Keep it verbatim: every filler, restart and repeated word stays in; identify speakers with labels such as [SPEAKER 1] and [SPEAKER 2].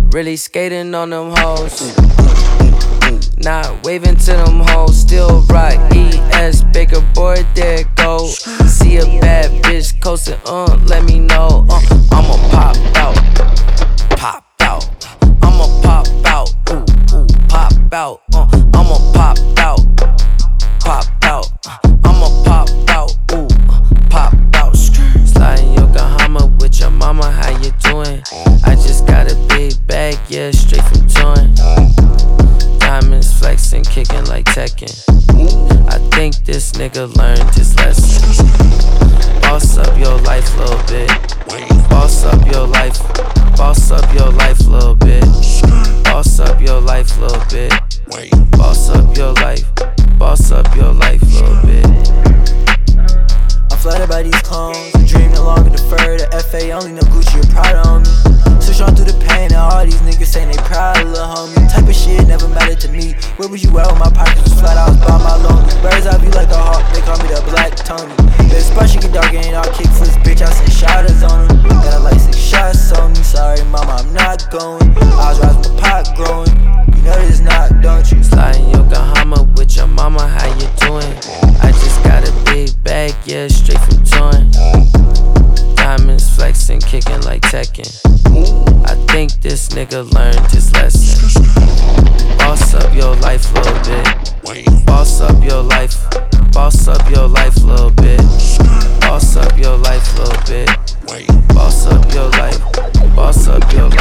[SPEAKER 1] Really skating on them hoes. Not waving to them hoes, still rock E S Baker boy, there it go. See a bad bitch coasting, uh, let me know. Uh, I'ma pop out, pop out. I'ma pop out, ooh, ooh, pop out. Uh, I'ma pop out, pop out. I'ma pop out, ooh, pop out. Sliding Yokohama with your mama, how you doing? I just got a big bag, yeah, straight from touring. Diamonds flexing, kicking like Tekken. I think this nigga learned his lesson. Boss up your life a little bit. Boss up your life. Boss up your life a little bit. Boss up your life a little bit. Boss up your life. Boss up your life a little bit.
[SPEAKER 2] I'm flooded by these clones. A dream no longer deferred. The F A only know Gucci or Prada on me. Switch on through the pain and all these niggas saying they proud of lil' homie. Type of shit never mattered to me. Where was you at when my pockets was flat? I was by my lonely. Birds eye view like a hawk, they call me the Black Tony. The spot she get dark and I'll kick for this bitch. I send shotters on him. Got like six shots on me. Sorry mama, I'm not going. I was rising my pot growing. You know this not, don't you?
[SPEAKER 1] Sliding Yokohama with your mama, how you doing? I just got a big bag, yeah, straight from touring. Diamonds flexing, kicking like Tekken. I think this nigga learned his lesson. Boss up your life a little bit. Boss up your life. Boss up your life a little bit. Boss up your life a little bit. Boss up your life. Boss up your life.